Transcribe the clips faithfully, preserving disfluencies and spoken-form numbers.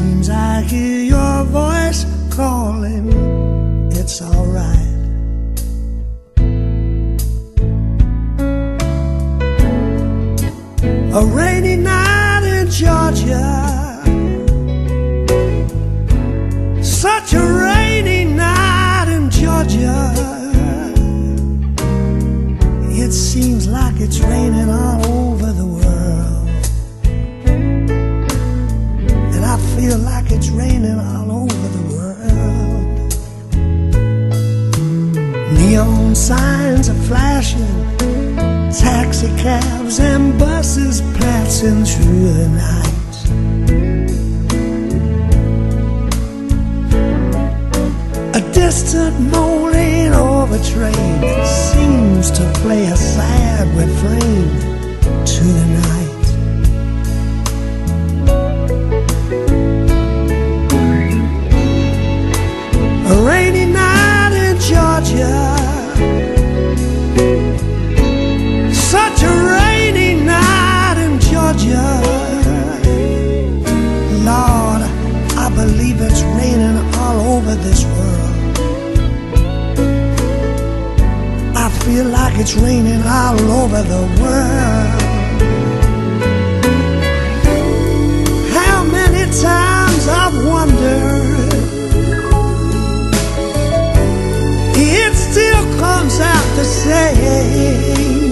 seems I hear your voice calling. It's alright. A rainy night in Georgia, such a rainy night in Georgia. It seems like it's raining all over the world, and I feel like it's raining all over the world. Neon signs are flashing, taxi cabs and buses passing through the night. A distant moaning over train seems to play a sad refrain to the night. A rainy night in Georgia, such a rainy night in Georgia. Lord, I believe it's raining all over this world. I feel like it's raining all over the world. How many times I've wondered, it still comes out the same.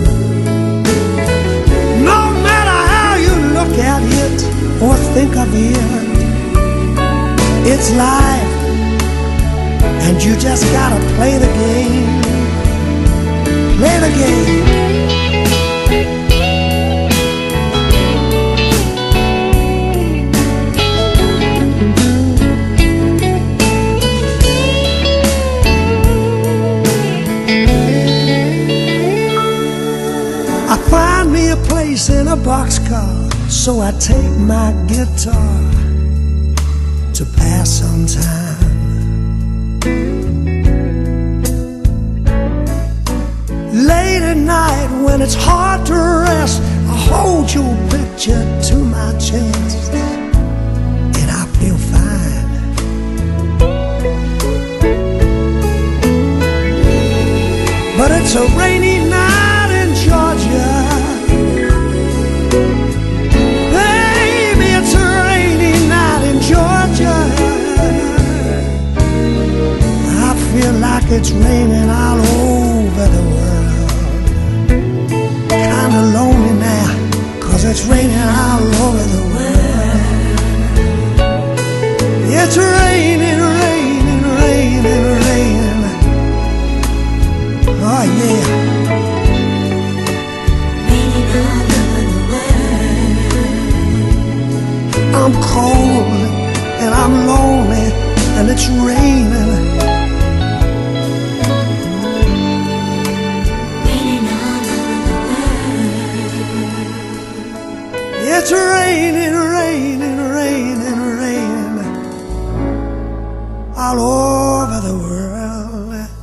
No matter how you look at it or think of it, it's life, and you just gotta play the game. Play the game. I find me a place in a boxcar, so I take my guitar to pass some time. Late at night when it's hard to rest, I hold your picture to my chest, and I feel fine. But it's a rainy night in Georgia, baby, it's a rainy night in Georgia. I feel like it's raining all over the world. Kinda lonely now, 'cause it's raining all over the world. It's raining, raining, raining, raining. Oh yeah. Raining all over the world. I'm cold and I'm lonely and it's raining. It's raining, raining, raining, raining all over the world.